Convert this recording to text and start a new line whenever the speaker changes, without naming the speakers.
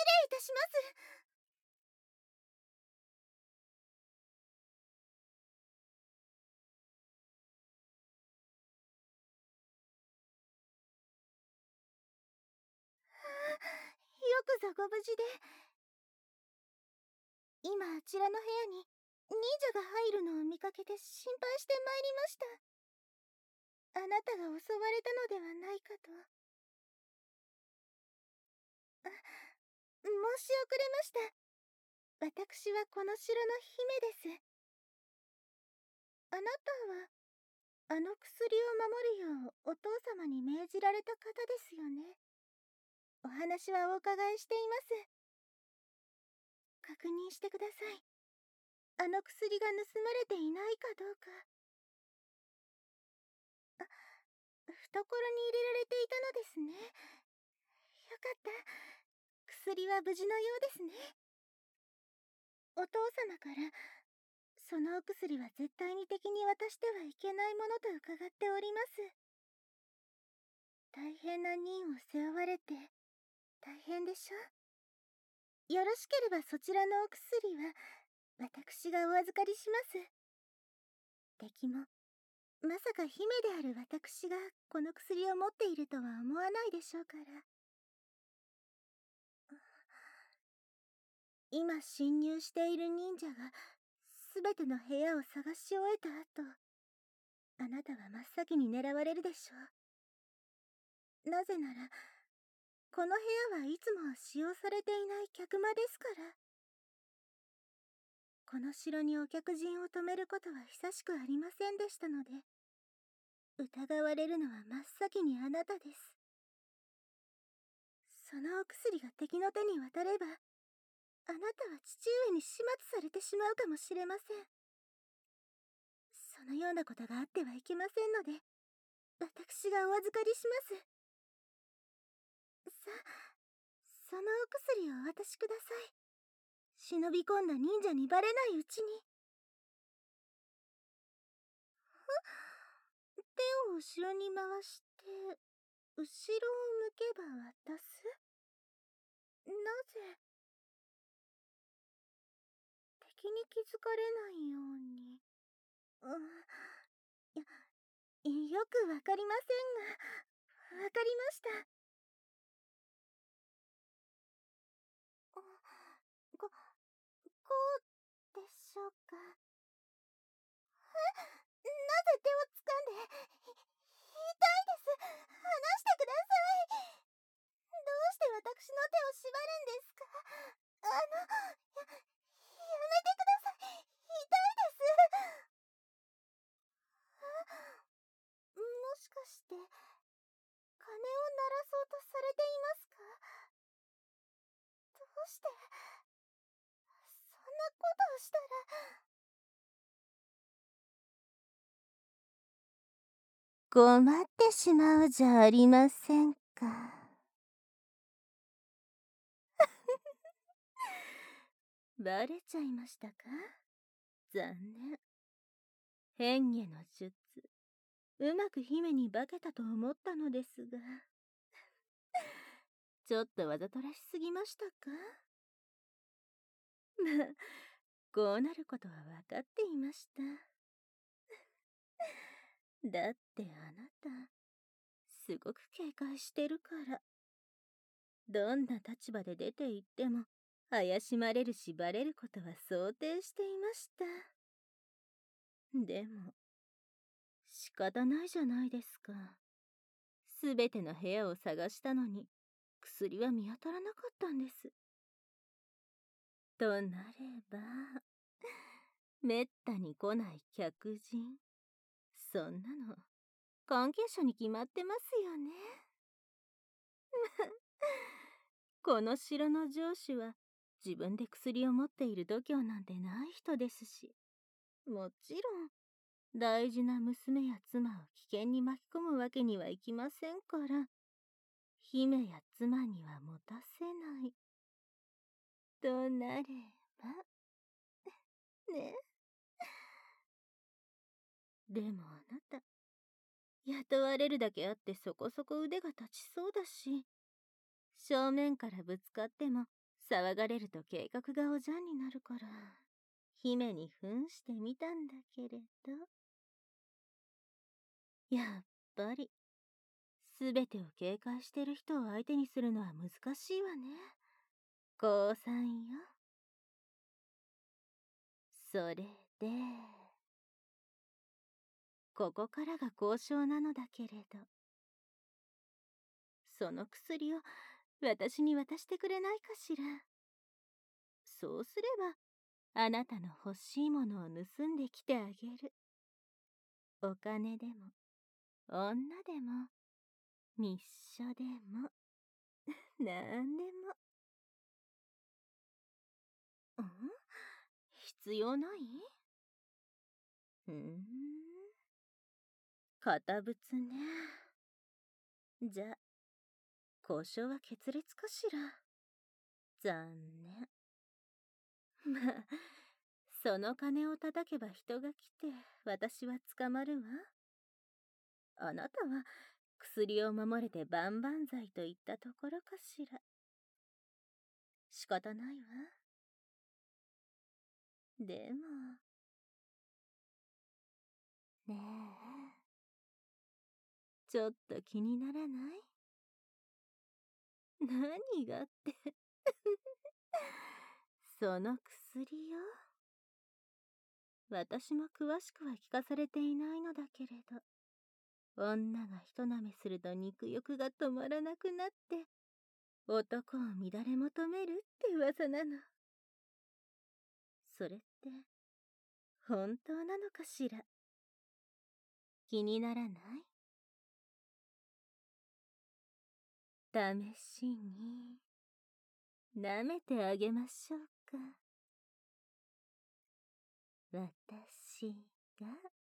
礼いたします。よくぞご無事で。今あちらの部屋に忍者が入るのを見かけて心配してまいりました。あなたが襲われたのではないかと。申し遅れました。私はこの城の姫です。あなたはあの薬を守るようお父様に命じられた方ですよね。お話はお伺いしています。確認してください。あの薬が盗まれていないかどうか。懐に入れられていたのですね。よかった。薬は無事のようですね。お父様から、そのお薬は絶対に敵に渡してはいけないものと伺っております。大変な任を背負われて、大変でしょ。よろしければそちらのお薬は、私がお預かりします。敵も、まさか姫である私がこの薬を持っているとは思わないでしょうから。今侵入している忍者がすべての部屋を探し終えた後、あなたは真っ先に狙われるでしょう。なぜなら、この部屋はいつも使用されていない客間ですから。この城にお客人を泊めることは久しくありませんでしたので、疑われるのは真っ先にあなたです。そのお薬が敵の手に渡れば、あなたは父上に始末されてしまうかもしれません。そのようなことがあってはいけませんので、私がお預かりします。そのお薬をお渡しください。忍び込んだ忍者にバレないうちに。手を後ろに回して、後ろを向けば渡す。なぜ、敵に気づかれないように。よくわかりませんが、わかりました。こ、こうでしょうか。なぜ手を掴んで、痛いです。離してください。どうして私の手を縛るんですか。やめてください。痛いです。もしかして、鐘を鳴らそうとされていますか。どうして、そんなことをしたら。困ってしまうじゃありませんか。バレちゃいましたか。残念。変化の術、うまく姫に化けたと思ったのですが、ちょっとわざとらしすぎましたか。まあ、こうなることは分かっていました。だってあなた、すごく警戒してるから。どんな立場で出て行っても、怪しまれるしバレることは想定していました。でも、仕方ないじゃないですか。すべての部屋を探したのに、薬は見当たらなかったんです。となれば、めったに来ない客人。そんなの、関係者に決まってますよね。この城の城主は、自分で薬を持っている度胸なんてない人ですし、もちろん、大事な娘や妻を危険に巻き込むわけにはいきませんから、姫や妻には持たせない。となれば、ね。でもあなた、雇われるだけあってそこそこ腕が立ちそうだし、正面からぶつかっても騒がれると計画がおじゃんになるから、姫に扮してみたんだけれど。やっぱり、すべてを警戒してる人を相手にするのは難しいわね。降参よ。それで、ここからが交渉なのだけれど、その薬を私に渡してくれないかしら。そうすれば、あなたの欲しいものを盗んできてあげる。お金でも、女でも、密書でも、なんでも。ん？必要ない？堅物ね。じゃ、交渉は決裂かしら。残念。まあ、その金を叩けば人が来て、私は捕まるわ。あなたは、薬を守れて万々歳と言ったところかしら。仕方ないわ。でも、ねえ、ちょっと気にならない？何がってその薬よ。私も詳しくは聞かされていないのだけれど、女が一舐めすると肉欲が止まらなくなって、男を乱れ求めるって噂なの。それって、本当なのかしら。気にならない？試しに、舐めてあげましょうか。私が